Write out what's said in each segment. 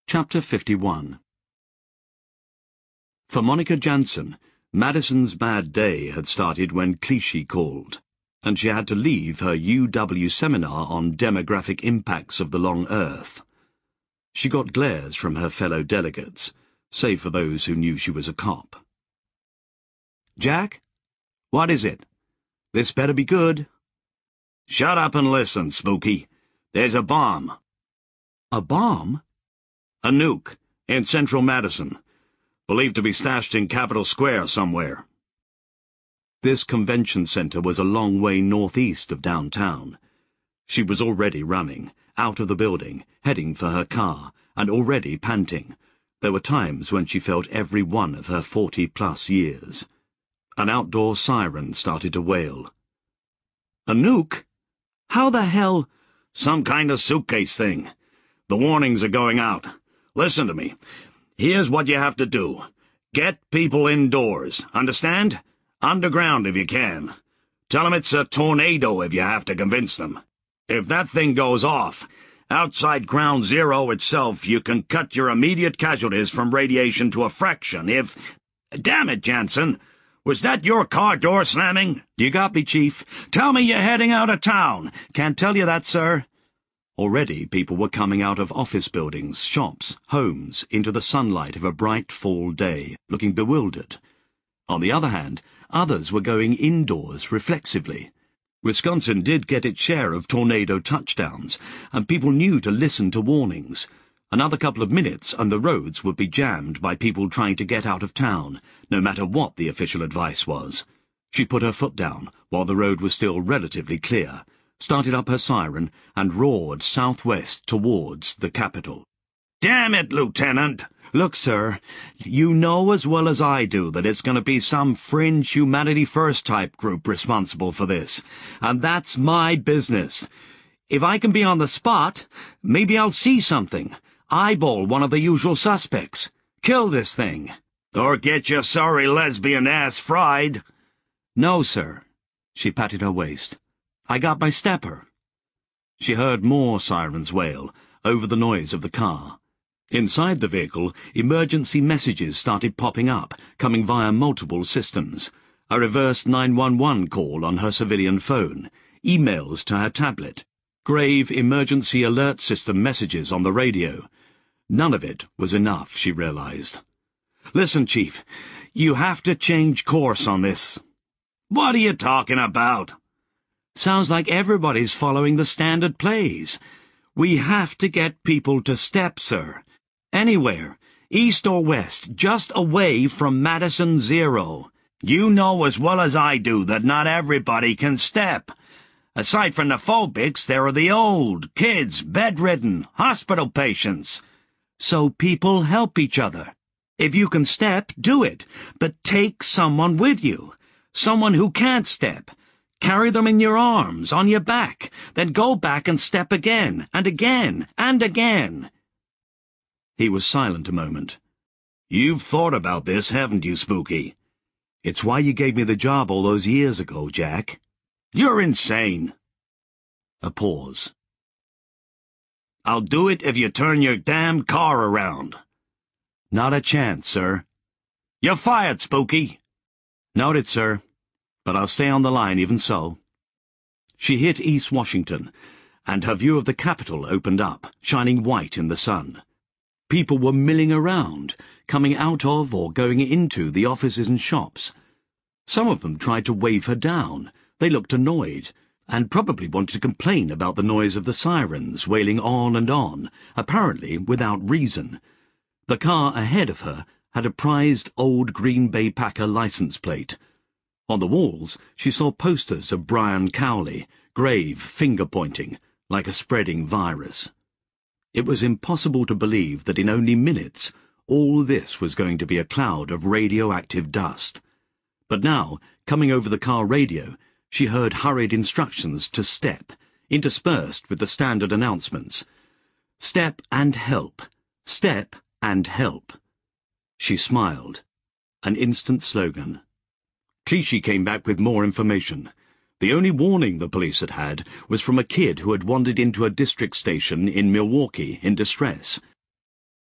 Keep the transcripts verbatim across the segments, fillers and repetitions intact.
Chapter fifty-one. For Monica Jansen, Madison's bad day had started when Clichy called, and she had to leave her U W seminar on demographic impacts of the long Earth. She got glares from her fellow delegates, save for those who knew she was a cop. "Jack? What is it? This better be good." "Shut up and listen, Spooky. There's a bomb." "A bomb?" "A nuke, in central Madison. Believed to be stashed in Capitol Square somewhere." This convention center was a long way northeast of downtown. She was already running, out of the building, heading for her car, and already panting. There were times when she felt every one of her forty-plus years. An outdoor siren started to wail. "A nuke? How the hell—" "Some kind of suitcase thing. The warnings are going out. Listen to me. Here's what you have to do. Get people indoors, understand? Underground if you can. Tell them it's a tornado if you have to convince them. If that thing goes off, outside Ground Zero itself, you can cut your immediate casualties from radiation to a fraction if... Damn it, Jansen! Was that your car door slamming? "You got me, Chief." "Tell me you're heading out of town." "Can't tell you that, sir." Already people were coming out of office buildings, shops, homes, into the sunlight of a bright fall day, looking bewildered. On the other hand, others were going indoors reflexively. Wisconsin did get its share of tornado touchdowns, and people knew to listen to warnings. Another couple of minutes and the roads would be jammed by people trying to get out of town, no matter what the official advice was. She put her foot down, while the road was still relatively clear, started up her siren, and roared southwest towards the Capitol. "Damn it, Lieutenant!" "Look, sir, you know as well as I do that it's going to be some fringe Humanity First type group responsible for this, and that's my business. If I can be on the spot, maybe I'll see something. Eyeball one of the usual suspects. Kill this thing." "Or get your sorry lesbian ass fried." "No, sir." She patted her waist. "I got my stepper." She heard more sirens wail, over the noise of the car. Inside the vehicle, emergency messages started popping up, coming via multiple systems. A reverse nine one one call on her civilian phone, emails to her tablet, grave emergency alert system messages on the radio. None of it was enough, she realized. "Listen, Chief, you have to change course on this." "What are you talking about?" "Sounds like everybody's following the standard plays. We have to get people to step, sir. Anywhere, east or west, just away from Madison Zero." "You know as well as I do that not everybody can step. Aside from the phobics, there are the old, kids, bedridden, hospital patients." "So people help each other. If you can step, do it, but take someone with you. Someone who can't step. Carry them in your arms, on your back, then go back and step again, and again, and again." He was silent a moment. "You've thought about this, haven't you, Spooky?" "It's why you gave me the job all those years ago, Jack." "You're insane." A pause. "I'll do it if you turn your damn car around." "Not a chance, sir." "You're fired, Spooky." "Noted, sir. But I'll stay on the line even so." She hit East Washington, and her view of the Capitol opened up, shining white in the sun. People were milling around, coming out of or going into the offices and shops. Some of them tried to wave her down. They looked annoyed, and probably wanted to complain about the noise of the sirens wailing on and on, apparently without reason. The car ahead of her had a prized old Green Bay Packer license plate. On the walls, she saw posters of Brian Cowley, grave finger-pointing, like a spreading virus. It was impossible to believe that in only minutes all this was going to be a cloud of radioactive dust. But now, coming over the car radio, she heard hurried instructions to step, interspersed with the standard announcements. Step and help. Step and help. She smiled. An instant slogan. Clichy came back with more information. The only warning the police had had was from a kid who had wandered into a district station in Milwaukee in distress.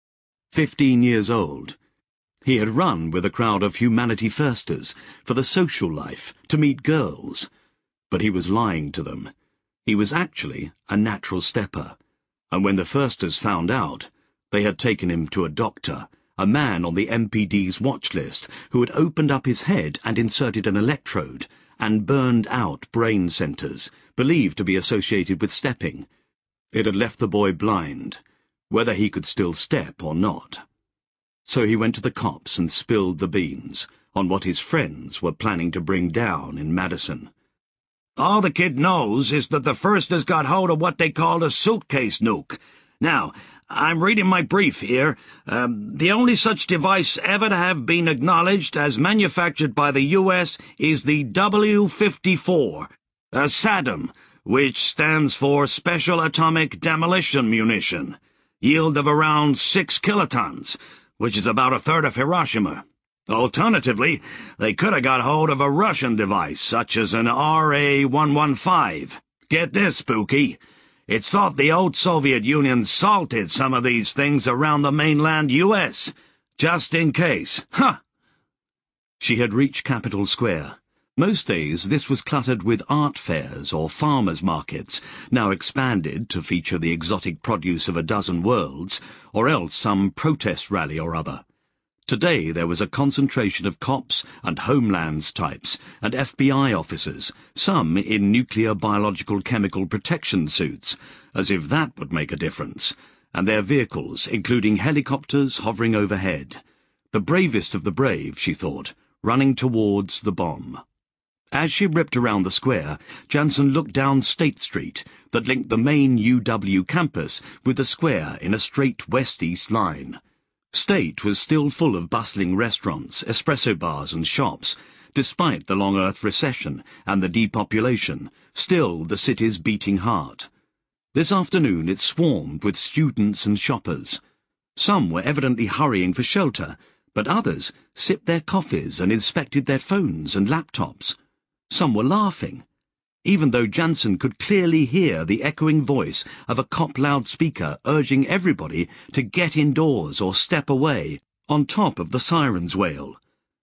Fifteen years old. He had run with a crowd of Humanity Firsters for the social life, to meet girls. But he was lying to them. He was actually a natural stepper. And when the Firsters found out, they had taken him to a doctor, a man on the M P D's watch list, who had opened up his head and inserted an electrode, and burned out brain centres, believed to be associated with stepping. It had left the boy blind, whether he could still step or not. So he went to the cops and spilled the beans on what his friends were planning to bring down in Madison. All the kid knows is that the Firsters got hold of what they called a suitcase nuke. Now, I'm reading my brief here. Um, the only such device ever to have been acknowledged as manufactured by the U S is the W fifty-four, uh, SADAM, which stands for Special Atomic Demolition Munition, yield of around six kilotons, which is about a third of Hiroshima. Alternatively, they could have got hold of a Russian device, such as an R A one fifteen. Get this, Spooky. It's thought the old Soviet Union salted some of these things around the mainland U S, just in case. Huh! She had reached Capitol Square. Most days this was cluttered with art fairs or farmers' markets, now expanded to feature the exotic produce of a dozen worlds, or else some protest rally or other. Today there was a concentration of cops and Homelands types and F B I officers, some in nuclear biological chemical protection suits, as if that would make a difference, and their vehicles, including helicopters hovering overhead. The bravest of the brave, she thought, running towards the bomb. As she ripped around the square, Jansen looked down State Street, that linked the main U W campus with the square in a straight west-east line. State was still full of bustling restaurants, espresso bars and shops. Despite the long Earth recession and the depopulation, still the city's beating heart. This afternoon it swarmed with students and shoppers. Some were evidently hurrying for shelter, but others sipped their coffees and inspected their phones and laptops. Some were laughing, even though Jansen could clearly hear the echoing voice of a cop loudspeaker urging everybody to get indoors or step away, on top of the siren's wail.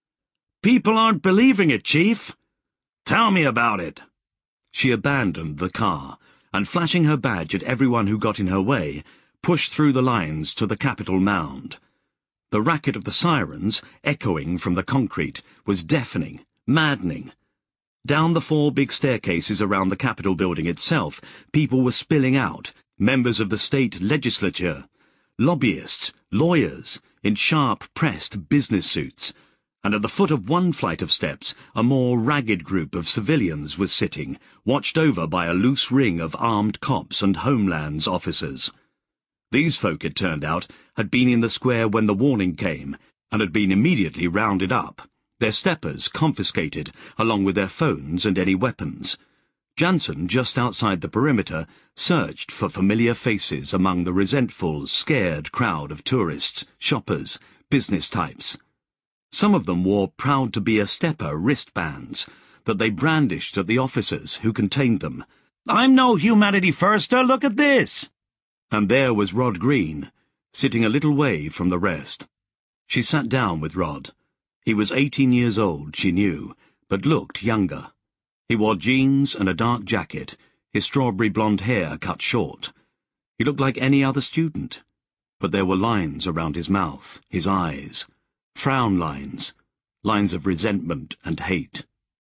People aren't believing it, Chief. Tell me about it. She abandoned the car, and flashing her badge at everyone who got in her way, pushed through the lines to the Capitol mound. The racket of the sirens, echoing from the concrete, was deafening, maddening. Down the four big staircases around the Capitol building itself, people were spilling out, members of the state legislature, lobbyists, lawyers, in sharp-pressed business suits, and at the foot of one flight of steps a more ragged group of civilians was sitting, watched over by a loose ring of armed cops and Homelands officers. These folk, it turned out, had been in the square when the warning came, and had been immediately rounded up, their steppers confiscated, along with their phones and any weapons. Jansen, just outside the perimeter, searched for familiar faces among the resentful, scared crowd of tourists, shoppers, business types. Some of them wore proud-to-be-a-stepper wristbands that they brandished at the officers who contained them. "I'm no Humanity Firster, look at this!" And there was Rod Green, sitting a little way from the rest. She sat down with Rod. He was eighteen years old, she knew, but looked younger. He wore jeans and a dark jacket, his strawberry blonde hair cut short. He looked like any other student, but there were lines around his mouth, his eyes, frown lines, lines of resentment and hate.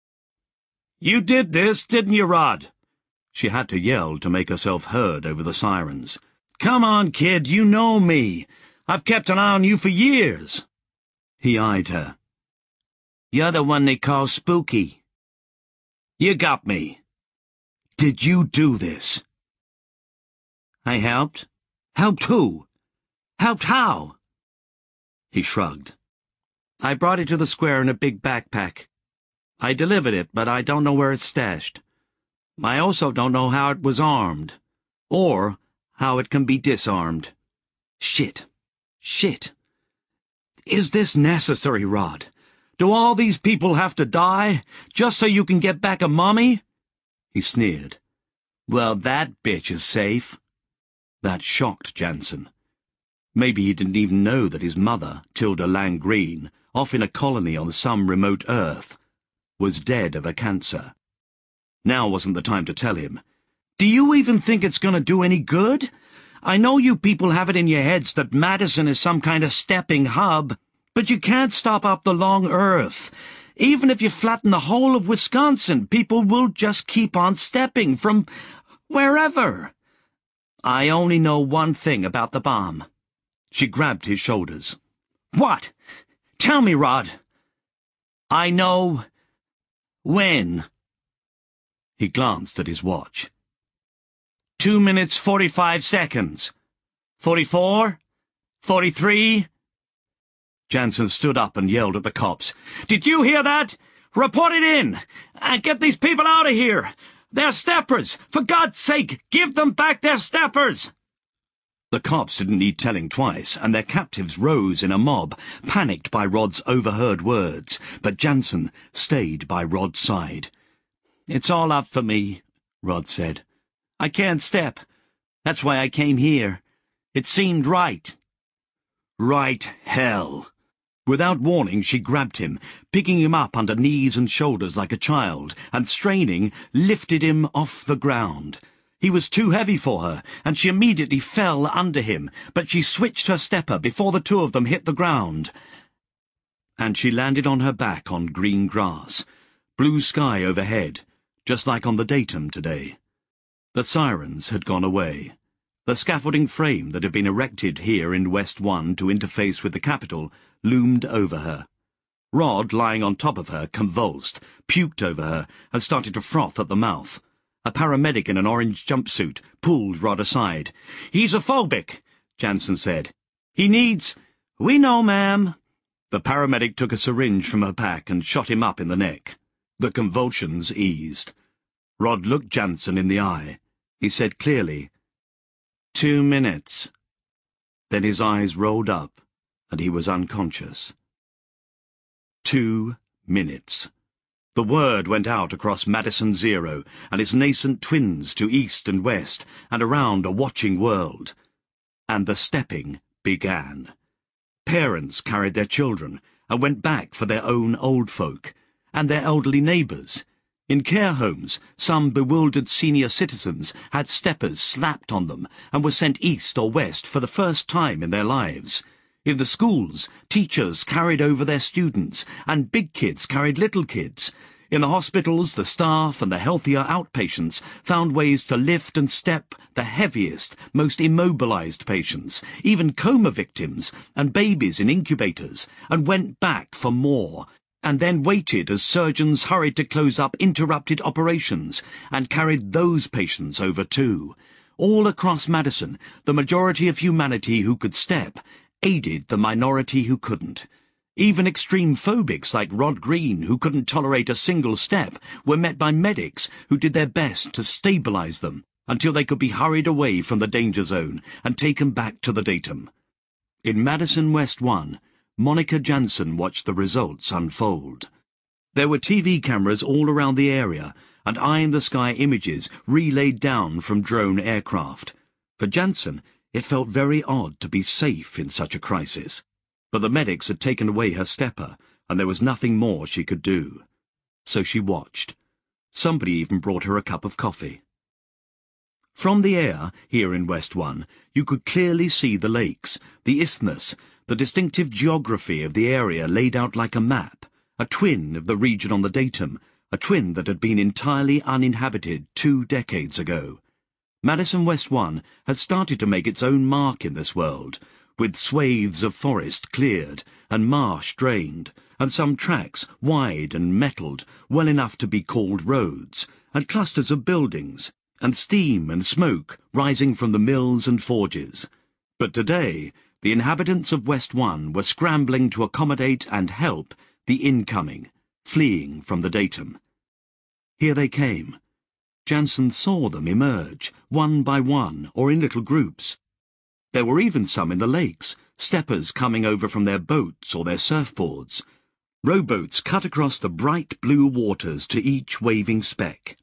"You did this, didn't you, Rod?" She had to yell to make herself heard over the sirens. "Come on, kid, you know me. I've kept an eye on you for years." He eyed her. "You're the one they call Spooky. You got me." "Did you do this?" "I helped." "Helped who? Helped how?" He shrugged. "I brought it to the square in a big backpack. I delivered it, but I don't know where it's stashed. I also don't know how it was armed, or how it can be disarmed." Shit. Shit. Is this necessary, Rod? Do all these people have to die, just so you can get back a mommy? He sneered. "Well, that bitch is safe." That shocked Jansen. Maybe he didn't even know that his mother, Tilda Lang Green, off in a colony on some remote Earth, was dead of a cancer. Now wasn't the time to tell him. "Do you even think it's going to do any good? I know you people have it in your heads that Madison is some kind of stepping hub, but you can't stop up the long Earth. Even if you flatten the whole of Wisconsin, people will just keep on stepping from wherever. I only know one thing about the bomb." She grabbed his shoulders. "What? Tell me, Rod." "I know when." He glanced at his watch. Two minutes forty-five seconds. Forty-four? Forty-three? Jansen stood up and yelled at the cops. "Did you hear that? Report it in! And get these people out of here! They're steppers! For God's sake, give them back their steppers!" The cops didn't need telling twice, and their captives rose in a mob, panicked by Rod's overheard words, but Jansen stayed by Rod's side. "It's all up for me," Rod said. "I can't step. That's why I came here. It seemed right." "Right hell." Without warning, she grabbed him, picking him up under knees and shoulders like a child, and straining, lifted him off the ground. He was too heavy for her, and she immediately fell under him, but she switched her stepper before the two of them hit the ground. And she landed on her back on green grass, blue sky overhead, just like on the datum today. The sirens had gone away. The scaffolding frame that had been erected here in West One to interface with the Capitol loomed over her. Rod, lying on top of her, convulsed, puked over her, and started to froth at the mouth. A paramedic in an orange jumpsuit pulled Rod aside. "He's a phobic," Jansen said. "He needs—" "We know, ma'am." The paramedic took a syringe from her pack and shot him up in the neck. The convulsions eased. Rod looked Jansen in the eye. He said clearly, "Two minutes." Then his eyes rolled up, and he was unconscious. Two minutes. The word went out across Madison Zero and its nascent twins to east and west and around a watching world. And the stepping began. Parents carried their children and went back for their own old folk, and their elderly neighbours. In care homes, some bewildered senior citizens had steppers slapped on them and were sent east or west for the first time in their lives. In the schools, teachers carried over their students, and big kids carried little kids. In the hospitals, the staff and the healthier outpatients found ways to lift and step the heaviest, most immobilized patients, even coma victims and babies in incubators, and went back for more, and then waited as surgeons hurried to close up interrupted operations, and carried those patients over too. All across Madison, the majority of humanity who could step aided the minority who couldn't. Even extreme phobics like Rod Green, who couldn't tolerate a single step, were met by medics who did their best to stabilize them until they could be hurried away from the danger zone and taken back to the datum. In Madison West One, Monica Jansen watched the results unfold. There were T V cameras all around the area and eye-in-the-sky images relayed down from drone aircraft. For Jansen, it felt very odd to be safe in such a crisis. But the medics had taken away her stepper, and there was nothing more she could do. So she watched. Somebody even brought her a cup of coffee. From the air, here in West One, you could clearly see the lakes, the isthmus, the distinctive geography of the area laid out like a map, a twin of the region on the datum, a twin that had been entirely uninhabited two decades ago. Madison West One had started to make its own mark in this world, with swathes of forest cleared and marsh drained, and some tracks wide and metalled, well enough to be called roads, and clusters of buildings, and steam and smoke rising from the mills and forges. But today, the inhabitants of West One were scrambling to accommodate and help the incoming, fleeing from the datum. Here they came. Jansen saw them emerge, one by one or in little groups. There were even some in the lakes, steppers coming over from their boats or their surfboards. Rowboats cut across the bright blue waters to each waving speck.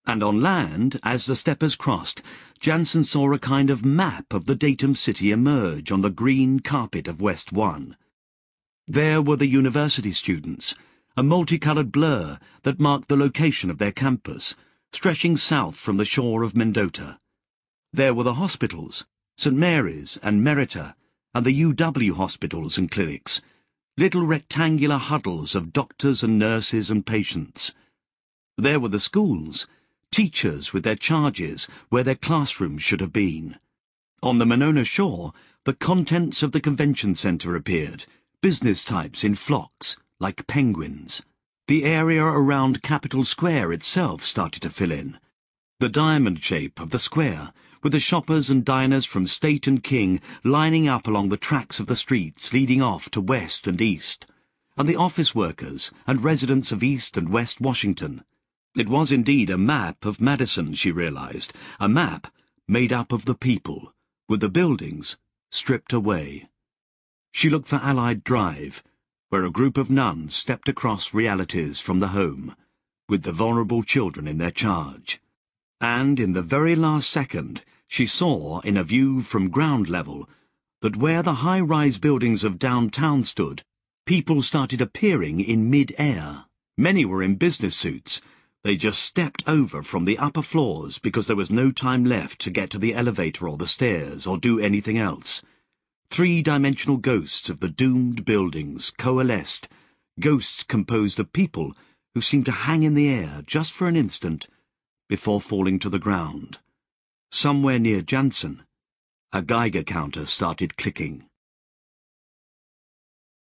And on land, as the steppers crossed, Jansen saw a kind of map of the Datum city emerge on the green carpet of West One. There were the university students, a multicoloured blur that marked the location of their campus, stretching south from the shore of Mendota. There were the hospitals, Saint Mary's and Merita, and the U W hospitals and clinics, little rectangular huddles of doctors and nurses and patients. There were the schools, teachers with their charges where their classrooms should have been. On the Monona shore, the contents of the convention centre appeared, business types in flocks, like penguins. The area around Capitol Square itself started to fill in. The diamond shape of the square, with the shoppers and diners from State and King lining up along the tracks of the streets leading off to West and East, and the office workers and residents of East and West Washington. It was indeed a map of Madison, she realized, a map made up of the people, with the buildings stripped away. She looked for Allied Drive, where a group of nuns stepped across realities from the home, with the vulnerable children in their charge. And in the very last second, she saw, in a view from ground level, that where the high-rise buildings of downtown stood, people started appearing in mid-air. Many were in business suits. They just stepped over from the upper floors because there was no time left to get to the elevator or the stairs or do anything else. Three-dimensional ghosts of the doomed buildings coalesced, ghosts composed of people who seemed to hang in the air just for an instant before falling to the ground. Somewhere near Jansen, a Geiger counter started clicking.